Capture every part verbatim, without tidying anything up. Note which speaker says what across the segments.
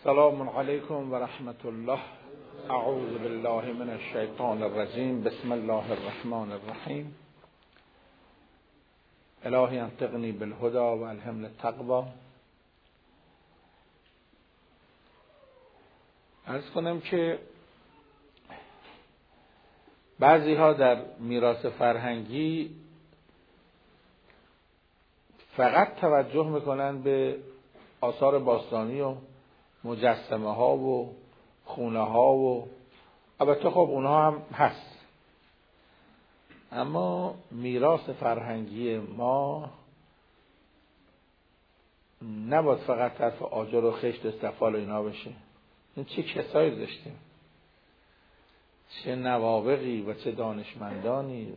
Speaker 1: السلام علیکم و رحمت الله. اعوذ بالله من الشیطان الرجیم. بسم الله الرحمن الرحیم. الهی انطقنی بالهدى و الهمنی التقوی. عرض کنم که بعضی ها در میراث فرهنگی فقط توجه میکنن به آثار باستانی و مجسمه ها و خونه ها و البته خب اونها هم هست، اما میراث فرهنگی ما نباید فقط طرف آجر و خشت و استفال و اینا بشه. این چه کسایی داشتیم، چه نوابغی و چه دانشمندانی.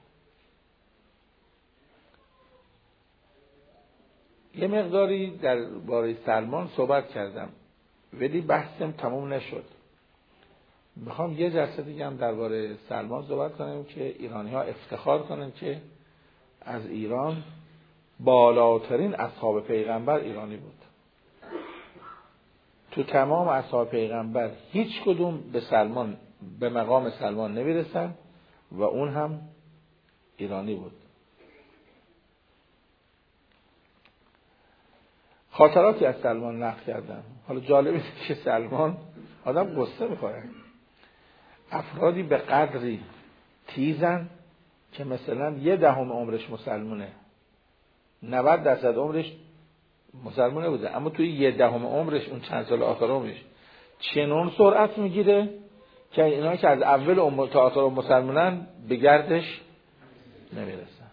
Speaker 1: یه مقداری در باره سلمان صحبت کردم ولی بحثم تموم نشد. میخوام یه جلسه دیگه هم درباره سلمان صحبت کنیم که ایرانی ها افتخار کنن که از ایران بالاترین اصحاب پیغمبر ایرانی بود. تو تمام اصحاب پیغمبر هیچ کدوم به سلمان به مقام سلمان نمیرسن و اون هم ایرانی بود. خاطراتی از سلمان نقل کردم. حالا جالب است که سلمان آدم قصه میخوره. افرادی به قدری تیزن که مثلا یه دهم عمرش مسلمونه، نود درصد عمرش مسلمونه بوده، اما توی یه دهم عمرش اون چند سال آخر عمرش چنون سرعت میگیره که اینا که از اول عمر تا آخر مسلمونن به گردش نمیرسن.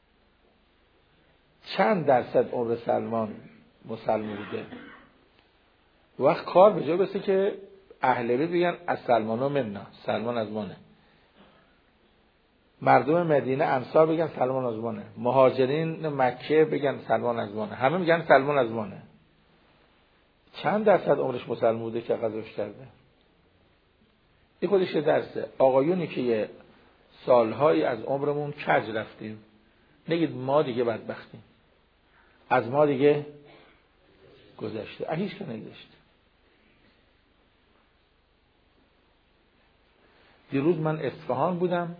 Speaker 1: چند درصد عمر سلمان مسلمان بوده؟ وقت کار به جا برسه که اهل بیت بگن از سلمان و مننا، سلمان از مانه. مردم مدینه انصار بگن سلمان از مانه. مهاجرین مکه بگن سلمان از مانه. همه میگن سلمان از مانه. چند درصد عمرش مسلمان بوده که غزوش کرده؟ این خودش درسه. آقایونی که یه سالهایی از عمرمون کج رفتیم، نگید ما دیگه بدبختیم، از ما دیگه گذشته. هیچ که نگذشته. دیروز من اصفهان بودم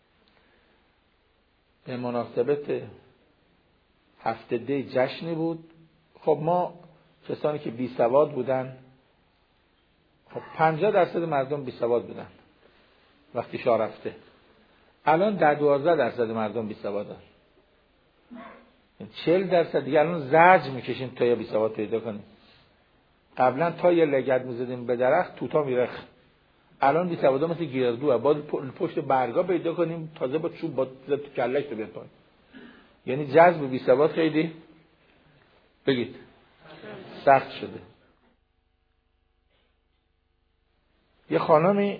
Speaker 1: به مناسبت هفته دی جشنی بود. خب ما کسانی که بی سواد بودن، خب پنجاه درصد مردم بی سواد بودن وقتی شاه رفته. الان در دوازده درصد مردم بی سوادن. چهل درصد دیگه الان زجر میکشیم تا یه بی سواد پیدا کنیم. قبلا تا یه لگد میزدیم به درخت توتا میرخ. الان بی سوادا مثل گردوه، باید پشت برگا پیدا کنیم تازه با چوب با تو کلش رو بیاد پایین. یعنی جذب بی سواد خیلی بگید سخت شده. یه خانمی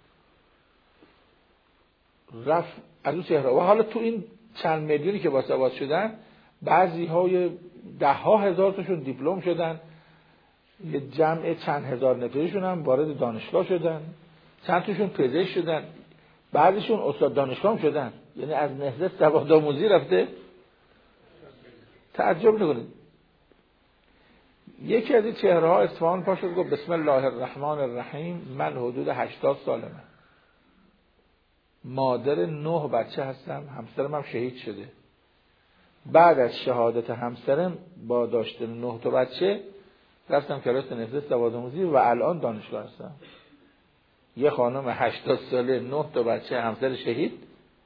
Speaker 1: رفت از اون شهر و حالا تو این چند میلیونی که با سواد شدن، بعضی های ده ها هزار تاشون دیپلم شدن، یه جمع چند هزار نفرشون هم وارد دانشگاه شدن، چند تاشون پزشک شدن، بعضیشون استاد دانشگاه شدن. یعنی از نهضت سواد آموزی رفته. تعجب نکنید. یکی از این چهره ها اصفهان پا شد گفت بسم الله الرحمن الرحیم، من حدود هشتاد سالمه، مادر نه بچه هستم، همسرم هم شهید شده. بعد از شهادت همسرم با داشتن نه تا بچه رفتم کلاس نهضت سواد آموزی و الان دانشگاه هستم. یه خانم هشتاد ساله، نه تا بچه، همسر شهید.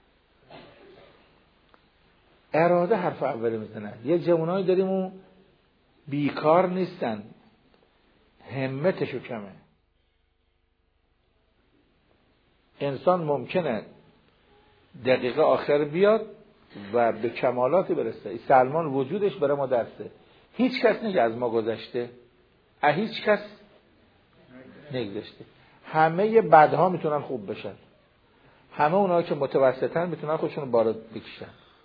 Speaker 1: اراده حرف اولی میزنن. یه جوانایی داریم اون بیکار نیستن، همتشو کمه. انسان ممکنه دقیقه آخر بیاد و به کمالاتی برسه. سلمان وجودش برای ما درسه. هیچ کس نگه از ما گذشته، هیچ کس نگذشته. همه بدها میتونن خوب بشن، همه اونها که متوسطن میتونن خودشون بارد بکشن.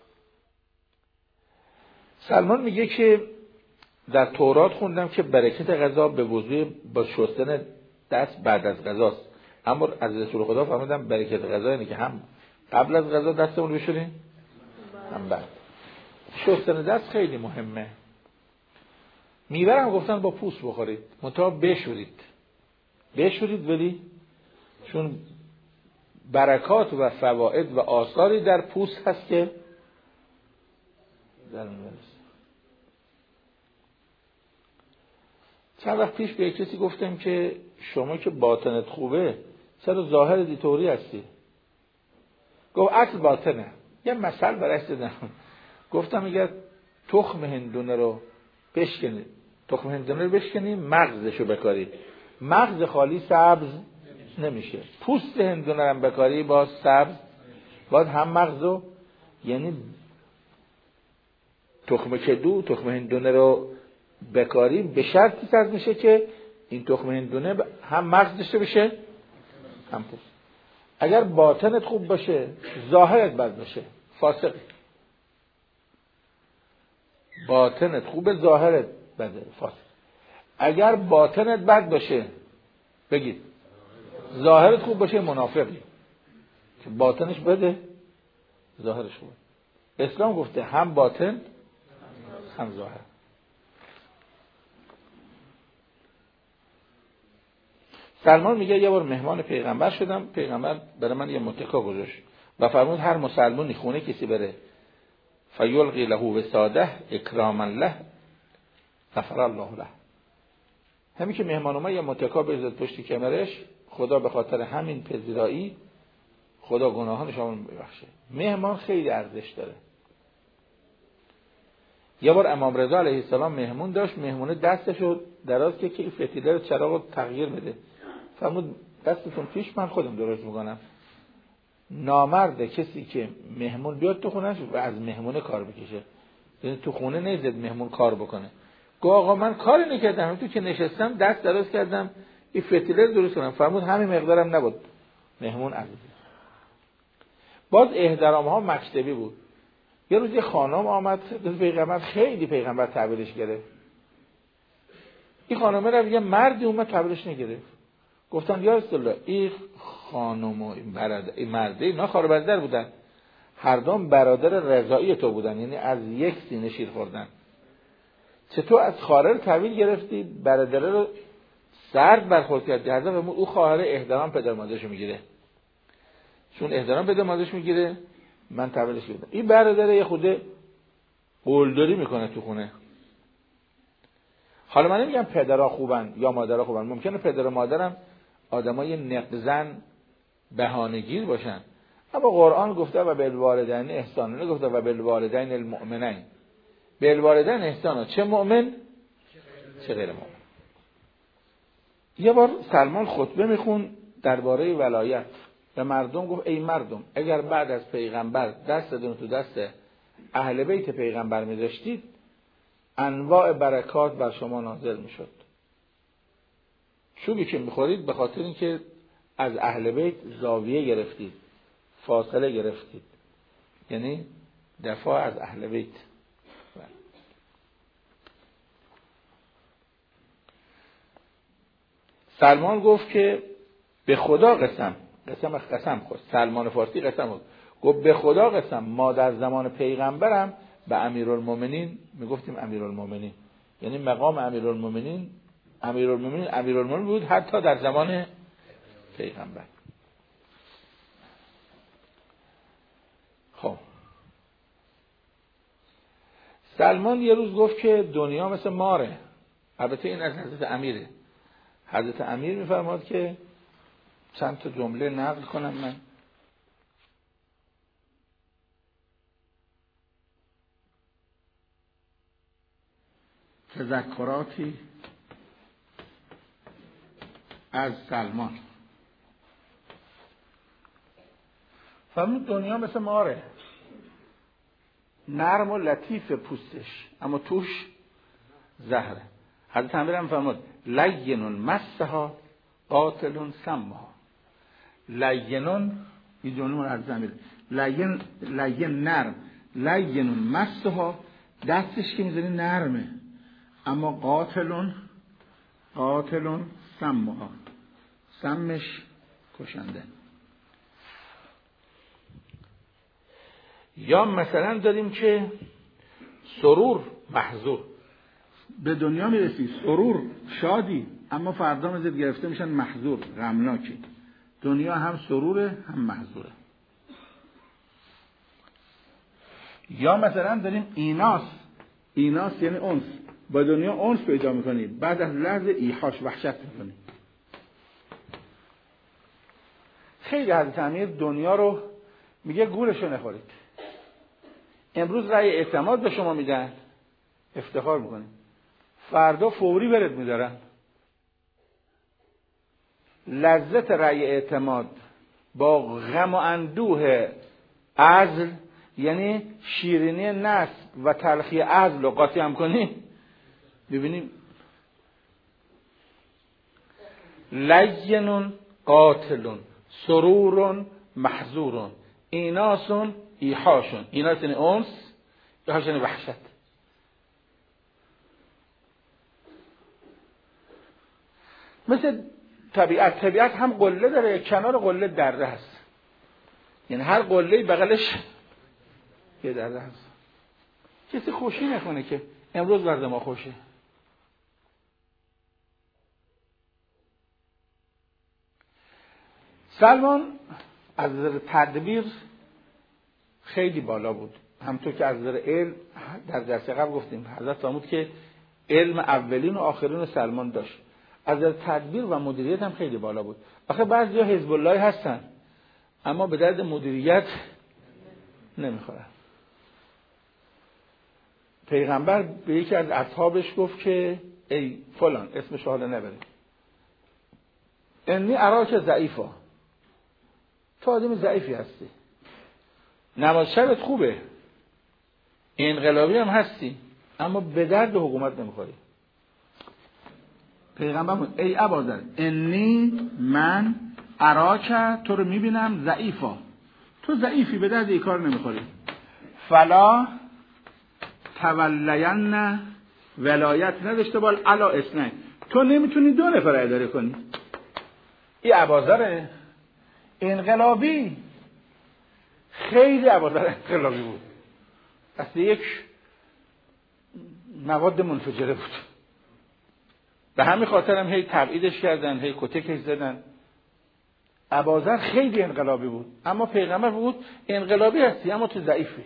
Speaker 1: سلمان میگه که در تورات خوندم که برکت غذا به وضوء با شستن دست بعد از غذاست، اما از رسول خدا فهمیدم برکت غذا اینه که هم قبل از غذا دستمون بشوریم هم بعد. شستن دست خیلی مهمه. میبرم گفتن با پوست بخورید، منتها بشورید بشورید ولی چون برکات و فواید و آثاری در پوست هست که در میرسه. چند وقت پیش به کسی گفتم که شما که باطنت خوبه چرا ظاهر دیطوری هستی؟ گفت اصل باطنه. یه مثل برایش زدم، گفتم اگر تخم هندونه رو بشکنید، تخم هندونه رو بشکنید مغزشو بکارید، مغز خالی سبز نمیشه. پوست هندونه رو بکاری باز سبز، باز هم مغزو، یعنی تخم کدو تخم هندونه رو بکاری به شرطی سبز میشه که این تخم هندونه هم مغز داشته بشه هم پوست. اگر باطنت خوب باشه ظاهرت بد باشه فاسقی. باطنت خوبه ظاهرت بده فاسق. اگر باطنت بد باشه بگید ظاهرت خوب باشه منافقی، که باطنش بده ظاهرش خوبه. اسلام گفته هم باطن هم ظاهر. سلمان میگه یه بار مهمان پیغمبر شدم، پیغمبر برای من یه متکا گذاشت و فرمود هر مسلمانی خونه کسی بره فیلقی له وساده اکراما له غفر الله له. همین که مهمان اومد یه متکا بذارد پشت کمرش، خدا به خاطر همین پذیرایی خدا گناهانش رو ببخشه. مهمان خیلی ارزش داره. یه بار امام رضا علیه السلام مهمون داشت، مهمونه دستشو دراز که که فتیله رو چراغ رو تغییر بده، فرمود دستتون پیش من خودم درست میکنم. نامرده کسی که مهمون بیاد تو خونهش و از مهمونه کار بکشه، یعنی تو خونه نیزد مهمون کار بکنه. گو آقا من کاری نکردم، تو که نشستم دست دراز کردم این فتیله رو درست کنم. فرمود همین مقدارم نبود مهمون عزیز. باز احترام ها مکتبی بود. یه روز یه خانم آمد پیغمبر، خیلی پیغمبر تعبیرش گرفت. این خانمه رو یه مردی اومد تعبیرش نگرفت. گفتن یا رسول الله این خانم و این برادر این مرده اینا خواهر برادر بودن، هر دوم برادر رضاعی تو بودن، یعنی از یک سینه شیر خوردن. چطور از خواهر رو تعبیر گرفتی برادر رو سرد برخورد کردی؟ حضرت او خواهر احترام پدر مادرشو میگیره، چون احترام پدر مادرش میگیره من تعبیرش کردم. این برادر یه خوده قلدری میکنه تو خونه. حالا من نمیگم پدرها خوبن یا مادرها خوبن، ممکنه پدر و مادرم آدمای نقزن بهانه‌گیر باشن، اما قرآن گفته و بالوالدین احسانا، نگفته و بالوالدین المؤمنین. بالوالدین احسانا، چه مؤمن چه غیر مؤمن. یه بار سلمان خطبه میخون درباره ولایت به مردم، گفت ای مردم اگر بعد از پیغمبر دستتون تو دست اهل بیت پیغمبر می‌ذاشتید انواع برکات بر شما نازل میشد. چوبی که میخورید به خاطر اینکه از اهل بیت زاویه گرفتید، فاصله گرفتید، یعنی دفاع از اهل بیت. سلمان گفت که به خدا قسم، قسم قسم خود سلمان فارسی قسم خود گفت به خدا قسم ما در زمان پیغمبرم به امیرالمومنین میگفتیم امیرالمومنین، یعنی مقام امیرالمومنین امیرالمومنین امیرالمومنین بود حتی در زمان پیغمبر. خب سلمان یه روز گفت که دنیا مثل ماره. البته این از حضرت امیره. حضرت امیر میفرماد که چند تا جمله نقل کنم من. تذکراتی از سلمان. فرمود دنیا مثل ماره، نرم و لطیف پوستش اما توش زهره. حضرت امیر هم فرمود لینون مسها قاتلون سمها. لینون این جمله من حضرت امیر لین لین نرم، لینون مسها دستش که میذاری نرمه، اما قاتلون قاتلون سمها سمش کشنده. یا مثلا داریم که سرور محظور،
Speaker 2: به دنیا میرسی سرور شادی، اما فردا ازت گرفته میشن محزور غمناکی. دنیا هم سروره هم محزوره. یا مثلا داریم ایناس، ایناس یعنی انس، با دنیا انس پیدا میکنی، بعد از لحظه ایحاش وحشت میکنی.
Speaker 1: خیلی حضرت امیر دنیا رو میگه گولشو نخورید. امروز رأی اعتماد به شما میدن، افتخار میکنید، فردا فوری برد میدارن. لذت رأی اعتماد با غم و اندوه عزل، یعنی شیرینی نسب و تلخی عزل رو قاطی هم کنی، ببینیم لینون قاتلون سرورون محزورون ایناسون ایحاشون. ایناس یعنی انس، ایحاش یعنی وحشت. مثل طبیعت، طبیعت هم قله داره، کنار قله دره هست، یعنی هر قله‌ای بغلش یه دره هست. کسی خوشی نکنه که امروز وضع ما خوشه. سلمان از نظر تدبیر خیلی بالا بود، همونطور که از نظر علم در درس قبل گفتیم حضرت فرمود که علم اولین و آخرین رو سلمان داشت. از نظر تدبیر و مدیریت هم خیلی بالا بود. آخه بعضیا حزب الله هستن اما به درد مدیریت نمیخورن. پیغمبر به یکی از اصحابش گفت که ای فلان، اسمش حالا نبریم، انی اراک ضعیفا، تو آدم ضعیفی هستی، نماز شبت خوبه، انقلابی هم هستی، اما به درد حکومت نمیخوری.
Speaker 2: پیغمبر ای ابوذر انی من اراک، تو رو میبینم ضعیفا، تو ضعیفی، به درد این کار نمیخوری. فلا تولین، ولایت نداشته بال علا اثنین، تو نمیتونی دو نفر اداره کنی.
Speaker 1: این ابوذر انقلابی، خیلی ابوذر انقلابی بود، اصلا یک مواد منفجره بود. به همین خاطر هم هی تبعیدش کردن، هی کتکش زدن. ابوذر خیلی انقلابی بود، اما پیغمبر بود انقلابی هستی اما تو ضعیفی.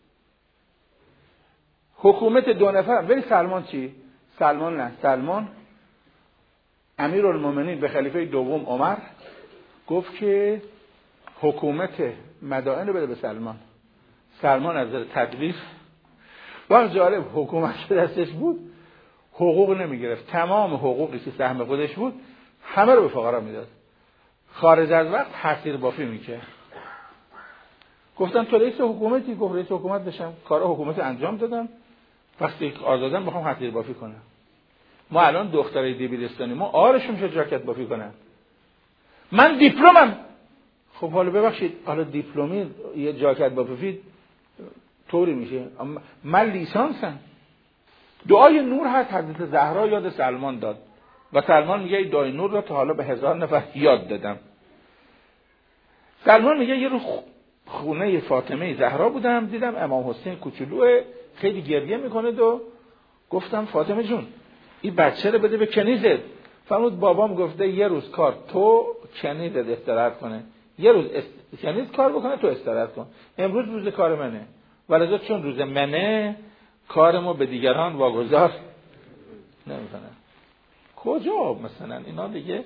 Speaker 1: حکومت دو نفر. ولی سلمان چی؟ سلمان نه، سلمان امیرالمومنین به خلیفه دوم عمر گفت که حکومت مدائن رو بده به سلمان. سلمان از نظر تدبیر واقعا جالب، حکومت دستش بود حقوق نمیگرفت، تمام حقوقی که سهم خودش بود همه رو به فقرا میداد، خارج از وقت حصیر بافی میکرد. گفتم تو رئیس حکومتی؟ گفت رئیس حکومت بشم، کارا حکومت انجام دادم، وقتی آزادم بخوام حصیر بافی کنم. ما الان دخترای دبیرستانی ما آرشون میشه جاکت بافی کنن. من دیپلمم. خب حالا ببخشید، حالا دیپلمی یه جاکت بافی طوری میشه، اما من لیسانسم. دعای نور هست حضرت زهرا یاد سلمان داد و سلمان میگه این دعای نور رو تا حالا به هزار نفر یاد دادم. سلمان میگه یه رو خونه فاطمه زهرا بودم، دیدم امام حسین کوچولوه خیلی گریه میکنه و گفتم فاطمه جون این بچه رو بده به کنیزت. فرمود بابام گفته یه روز کار تو کنیزت استراحت کنه، یه روز است... کنیز کار بکنه تو استراحت کن. امروز روز کار منه، ولی چون روز منه کارمو به دیگران واگذار نمیکنن. کجا مثلا اینا دیگه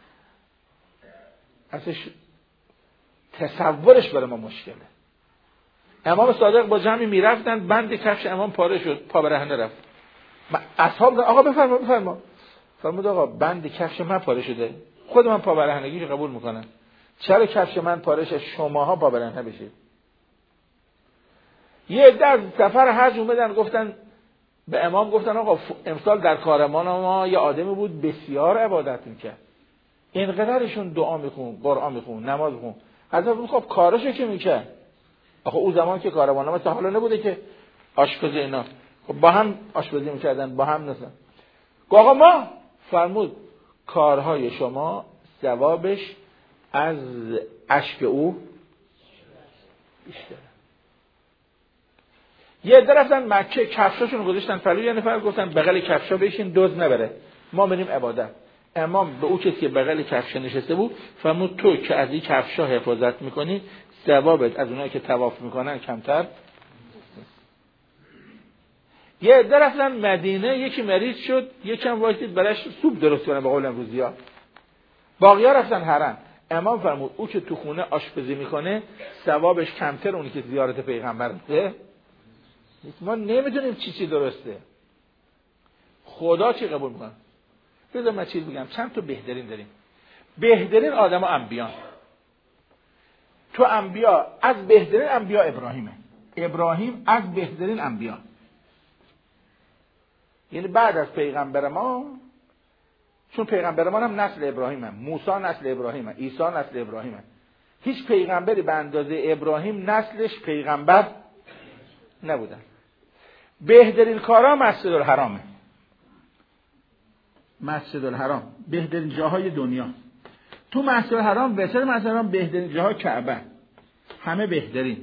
Speaker 1: ازش تصورش برای ما مشکله. امام صادق با جمعی میرفتن، بند کفش امام پاره شد، پا برهنه رفت. اصحاب آقا بفرما بفرما، فرمود آقا بند کفش من پاره شده، خود من پا برهنگیش قبول میکنم، چرا کفش من پاره شه شماها پا برهنه بشید؟ یه عده از سفر حج اومدن گفتن به امام، گفتن آقا امسال در کارمان ما یه آدمی بود بسیار عبادت میکرد، اینقدرشون دعا میخون، قرآن میخون، نماز میخون. حضرت بود خب کارشو که میکرد؟ آخه اون زمان که کارمان ما تا حالا نبوده که آشپزی اینا، خب با هم آشپزی میکردن، با هم نسن. آقا ما فرمود کارهای شما ثوابش از اشک او بیشتره. یه عده رفتن مکه کفشاشون گذاشتن پلو، یه نفر گفتن بغل کفشا بشین دزد نبره، ما بریم عبادت. امام به اون کسی که بغل کفش نشسته بود فرمود تو که از این کفشا حفاظت میکنی ثوابت از اونایی که طواف میکنن کمتر. یه عده رفتن مدینه، یکی مریض شد، یکم وایسید براش سوپ درست کنه به قول امروزی‌ها. باقی‌ها رفتن حرم. امام فرمود او که تو خونه آشپزی میکنه ثوابش کمتر اونی که زیارت پیغمبر میکنه. ما نمیدونیم چی چی درسته. خدا چی قبول میکنه؟ بذار من چیز بگم، چند تا بهترین داریم. بهترین آدم انبیاء. تو انبیاء از بهترین انبیاء ابراهیمه. ابراهیم از بهترین انبیاء. یعنی بعد از پیغمبر ما، چون پیغمبر ما هم نسل ابراهیمه، موسی نسل ابراهیمه، عیسی نسل ابراهیمه. هیچ پیغمبری به اندازه ابراهیم نسلش پیغمبر نبودن. بهترین کارا مسجد الحرامه. مسجد الحرام بهترین جاهای دنیا. تو مسجد الحرام بهتر مسجد الحرام بهترین جاها کعبه. همه بهترین.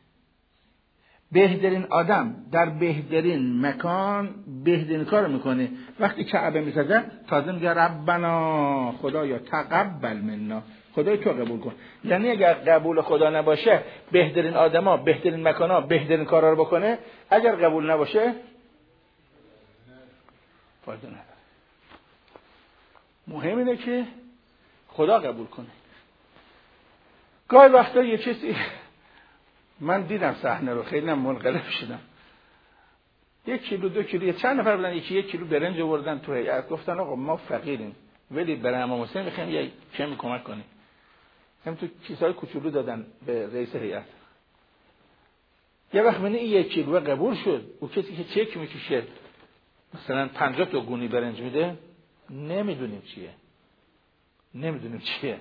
Speaker 1: بهترین آدم در بهترین مکان بهترین کار میکنه. وقتی کعبه میسازه تازه میگه ربنا خدایا تقبل منا، خدای تو قبول کن. یعنی اگر قبول خدا نباشه بهترین آدما بهترین مکانا بهترین کارا رو بکنه، اگر قبول نباشه فایده نداره. مهم اینه که خدا قبول کنه. گاهی وقتا یه چیزی من دیدم صحنه رو، خیلی منقلب شدم. یک کیلو دو کیلو چند نفر بودن، یکی یک کیلو برنج آوردن تو هیئت، گفتن آقا ما فقیریم ولی برای امام حسین میخوایم یه کمی کمک کنیم. هم تو کیسه‌های کوچولو دادن به رئیس هیئت. یه وقت من این یک کیلو قبول شد، او کسی که چک میکشه مثلا پنجاه تا گونی برنج میده، نمیدونیم چیه. نمیدونیم چیه.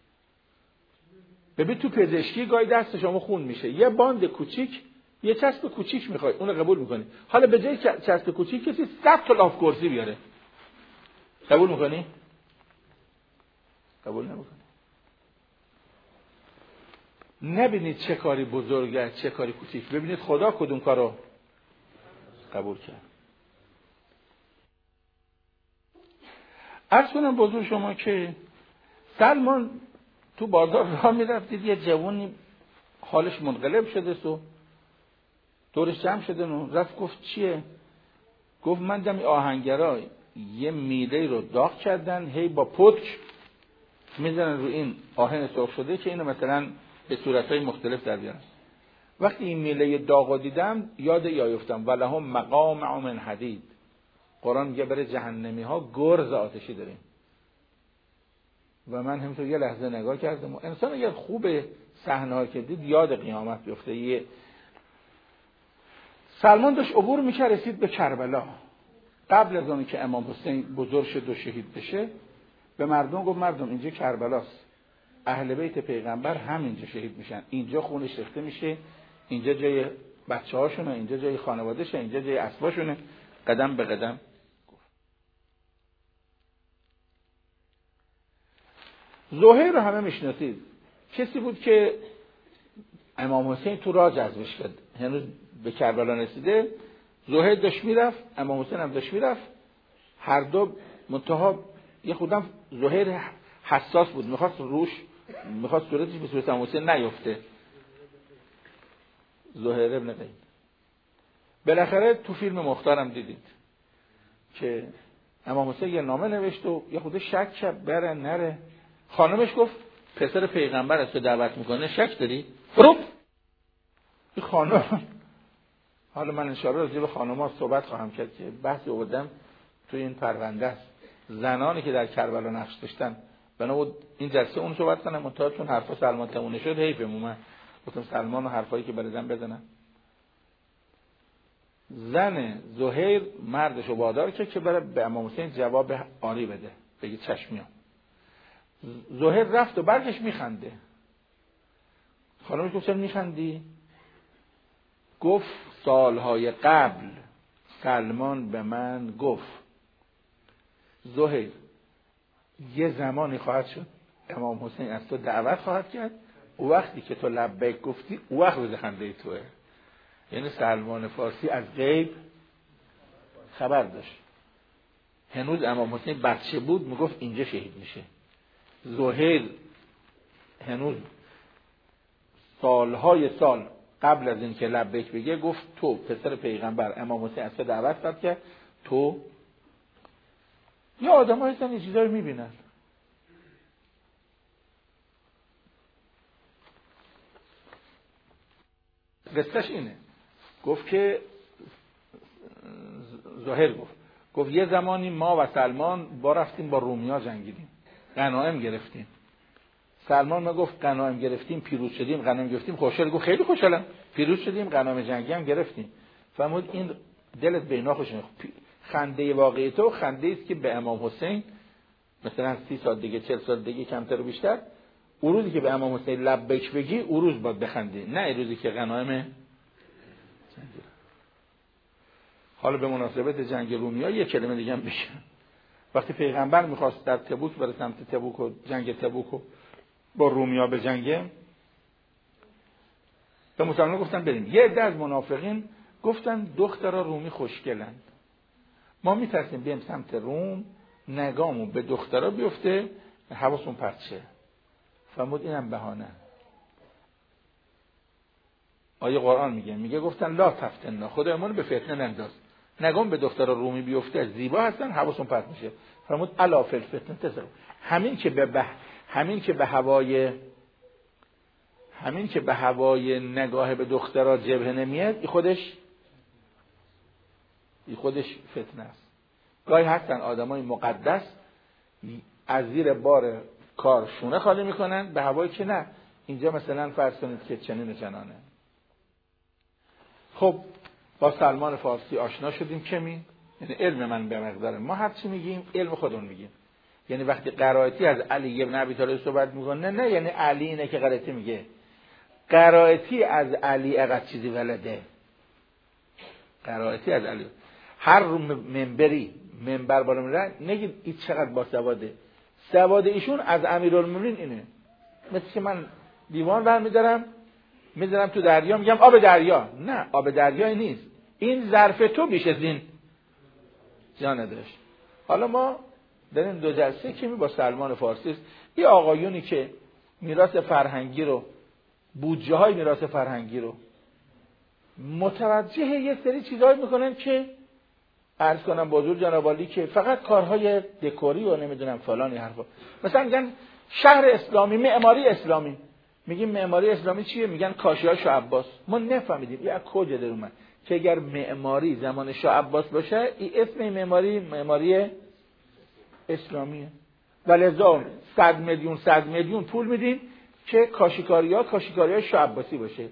Speaker 1: ببین تو پزشکی گاهی دست شما خون میشه، یه باند کوچیک، یه چسب کوچیک میخوای، اون رو قبول میکنی. حالا به جای چسب کوچیک کسی صد تا لاف کرسی بیاره، قبول میکنی؟ قبول نمیکنی. نبینید چه کاری بزرگه چه کاری کوچیک، ببینید خدا کدوم کارو قبول کرد. عرض کنم بزرگ شما که سلمان تو بازار راه میرفتید، یه جوانی حالش منقلب شده سو دورش جمع شده نو رفت گفت چیه؟ گفت من دم آهنگرا یه میله رو داغ کردن، هی با پتک میزنن رو این آهن سرخ شده که اینو مثلا به صورتهای مختلف در بیارن. وقتی این میله داغو دیدم یاد ای افتادم ولهم مقامع من حدید. قرآن میگه برای جهنمی ها گرز آتشی داریم. و من همینطور یه لحظه نگاه کردم و انسان اگر خوبه صحنه ها که دید یاد قیامت بیفته. یه سلمان داشت عبور میکرد، رسید به کربلا. قبل از اون که امام حسین بزرگ شد و شهید بشه به مردم گفت مردم اینجا کربلاست، اهل بیت پیغمبر همینجا شهید میشن، اینجا خونش ریخته میشه، اینجا جای بچه هاشونه، اینجا جای خانوادهشه، اینجا جای اسباشونه. قدم به قدم گفت. زهیر رو همه میشناسید، کسی بود که امام حسین تو راه جذبش کرد، هنوز به کربلا نرسیده. زهیر داشت میرفت، امام حسین هم داشت میرفت، هر دو منتها یه خودم زهیر حساس بود، میخواست روش میخواست صورتش به صورت امام حسین نیفته. زهیر ابن قیم. بالاخره تو فیلم مختارم دیدید که امام حسین یه نامه نوشت و یه خود شک کرد بره نره. خانمش گفت پسر پیغمبر از تو دعوت میکنه، شک داری؟ برو. این خانم، حالا من انشاءالله راجع به خانم‌ها صحبت خواهم کرد که بحث آوردم تو این پرونده است، زنانی که در کربلا نقش داشتن. بنا این جلسه اون صحبت کنم منتها چون حرفا سلمان تمونه شد حیفه من گفتم سلمان و حرفایی که برای زن بزنن. زن زهیر مردش رو وادار کرد که بره به امام حسین جواب آری بده، بگی چشمیام. زهیر رفت و برگشت میخنده. خانمش گفت چرا میخندی؟ گفت سالهای قبل سلمان به من گفت زهیر یه زمانی خواهد شد امام حسین از تو دعوت خواهد کرد، او وقتی که تو لبیک گفتی او وقت روز خنده توه. یعنی سلمان فارسی از غیب خبر داشت. هنوز امام حسین بچه بود میگفت اینجا شهید میشه. زهیر هنوز سالهای سال قبل از این که لبیک بگه گفت تو پسر پیغمبر امام حسین از تو دعوت کرد که تو یا آدم ها هستن این چیزا رو میبینن. قصهش اینه، گفت که زهیر گفت گفت یه زمانی ما و سلمان با رفتیم با رومیا جنگیدیم، غنایم گرفتیم. سلمان ما گفت غنایم گرفتیم، پیروز شدیم، غنایم گرفتیم، خوشحال. گفت خیلی خوشحالم، پیروز شدیم، غنایم جنگی هم گرفتیم. فرمود این دلت به اینا خوش نمیاد. خنده واقعی تو خنده است که به امام حسین مثلا سی سال دیگه، چهل سال دیگه، کمتر و بیشتر، اون روزی که به امام حسین لبیک بگی اون روز باید بخندی، نه این روزی که غنایم. حالا به مناسبت جنگ رومیا یک کلمه دیگه هم بگم. وقتی پیغمبر میخواست در تبوک بره سمت تبوک و جنگ تبوک و با رومیا به جنگه، به مسلمان گفتن بریم. یه عده از منافقین گفتن دخترها رومی خوشگلند، ما میترسیم بریم سمت روم نگامون به دخترها بیفته حواسون پرت شه. فرمود اینم بهانه. آیه قرآن میگه میگه گفتن لا تفتنا، خدایمون به فتنه ننداز، نگام به دخترها رومی بیفته زیبا هستن حواسون پرت میشه. فرمود الا فی الفتنه تسقط، همین که به بح... همین که به هوای همین که به هوای نگاه به دخترها جبهه نمیاد، این خودش این خودش فتنه است. گاهی هستن آدمای مقدس از زیر بار کار شونه خالی میکنن به هوایی که نه، اینجا مثلا فرض کنید که چنین چنانه. خب با سلمان فارسی آشنا شدیم. کمی یعنی علم من به مقدار ما هر چی میگیم علم خودمون میگیم. یعنی وقتی قرائتی از علی ابن ابی طالب صحبت میکنه، نه یعنی علی اینه که قرائتی میگه، قرائتی از علی اقد چیزی ولده، قرائتی از علی. هر منبری منبر بالا میره نگید این چقدر با سواده، سواد ایشون از امیرالمومنین اینه. مثل که من دیوان برمیدارم میذارم تو دریا میگم آب دریا، نه آب دریایی نیست، این ظرف تو بیش از این جا نداشت. حالا ما داریم دو جلسه که می با سلمان فارسی است، این آقایونی که میراث فرهنگی رو، بودجه های میراث فرهنگی رو متوجه یه سری چیزایی میکنن که عرض کنم بازور جناب عالی که فقط کارهای دکوری و نمیدونم فلانی حرفا. مثلا میگن شهر اسلامی، معماری اسلامی، میگیم معماری اسلامی چیه؟ میگن کاشی‌های شاه عباس. ما نفهمیدیم این از کجا در اومد که اگر معماری زمان شاه عباس باشه این اسم معماری معماری اسلامیه. ولذا صد میلیون صد میلیون پول میدیم که کاشیکاری‌ها کاشیکاری‌های شاه عباسی باشه.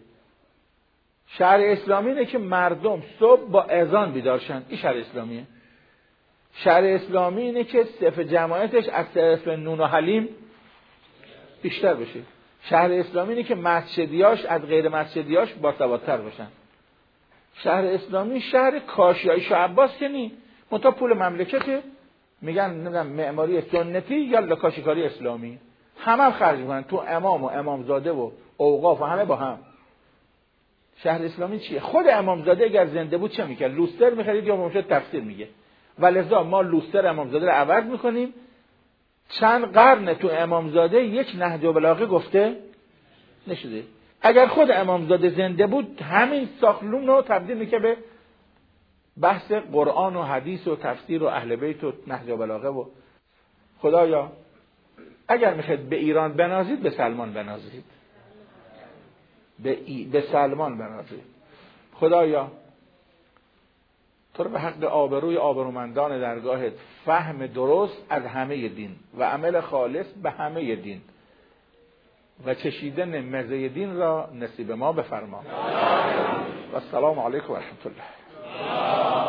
Speaker 1: شهر اسلامی اینه که مردم صبح با اذان بیدار شن، این شهر اسلامیه. شهر اسلامی اینه که صف جماعتش از صف نون و حلیم بیشتر بشه. شهر اسلامی اینه که مسجدیاش از غیر مسجدیاش باسوادتر باشن. شهر اسلامی شهر کاشی‌های شاه عباس که نی، منتها پول مملکته، میگن نمیدونم معماری سنتی یا کاشیکاری اسلامی، همه هم خرج میکنن تو امام و امامزاده و اوقاف و همه با هم. شهر اسلامی چیه؟ خود امامزاده اگر زنده بود چه میکرد؟ لوستر میخرید یا ممشد تفسیر میگه. ولذا ما لوستر امامزاده رو عوض میکنیم. چند قرن تو امامزاده یک نهج بلاغه گفته نشده. اگر خود امامزاده زنده بود همین ساخلون رو تبدیل میکنه به بحث قرآن و حدیث و تفسیر و اهل بیت و نهج بلاغه. و خدایا اگر میخواید به ایران بنازید به سلمان بنازید، به, ای... به سلمان بنازید. خدایا تو رو به حق آبروی آبرومندان درگاهت فهم درست از همه دین و عمل خالص به همه دین و چشیدن مزه دین را نصیب ما بفرما. و السلام علیکم و رحمت الله.